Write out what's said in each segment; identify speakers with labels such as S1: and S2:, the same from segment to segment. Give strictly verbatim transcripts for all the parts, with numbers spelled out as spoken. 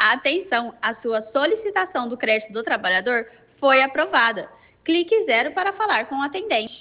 S1: Atenção, a sua solicitação do crédito do trabalhador foi aprovada. Clique zero para falar com o atendente.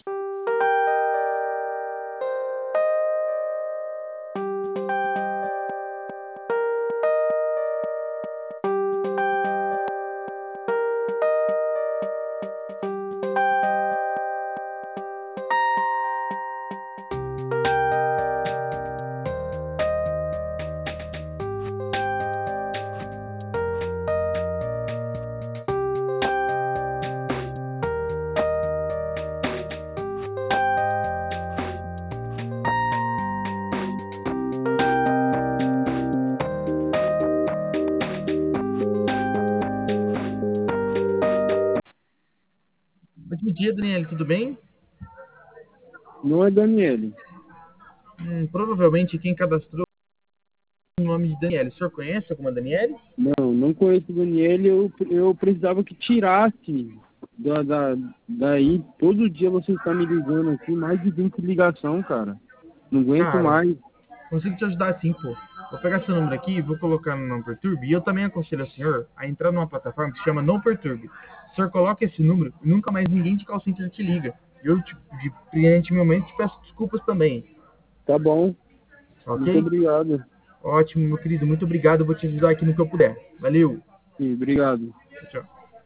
S2: Bom dia, Daniele, tudo bem?
S3: Não é Daniele.
S2: Hum, provavelmente quem cadastrou o nome de Daniele. O senhor conhece alguma Daniele?
S3: Não, não conheço Daniele. Eu, eu precisava que tirasse da, da, daí. Todo dia você está me ligando aqui, mais de vinte ligação, cara. Não aguento
S2: Cara,
S3: mais.
S2: consigo te ajudar sim, pô. Vou pegar seu número aqui, vou colocar no Não Perturbe. E eu também aconselho o senhor a entrar numa plataforma que se chama Não Perturbe. O senhor coloca esse número e nunca mais ninguém de call center te liga. Eu, tipo, de cliente, momento, te peço desculpas também.
S3: Tá bom.
S2: Ok?
S3: Muito obrigado.
S2: Ótimo, meu querido. Muito obrigado. Eu vou te ajudar aqui no que eu puder. Valeu.
S3: Sim, obrigado.
S2: Tchau.